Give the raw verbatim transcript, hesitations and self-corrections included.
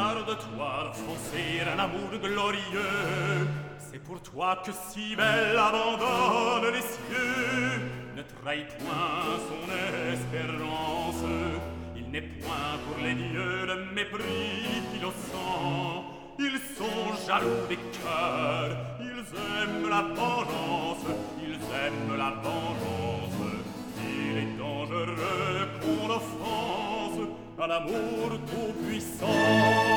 désespoir de toi d'offenser un amour glorieux. C'est pour toi que si belle abandonne les cieux. Ne trahis point son espérance. Il n'est point pour les dieux le mépris innocent. Ils sont jaloux des cœurs, ils aiment la vengeance, ils aiment la vengeance. Il est dangereux qu'on offense à l'amour tout-puissant.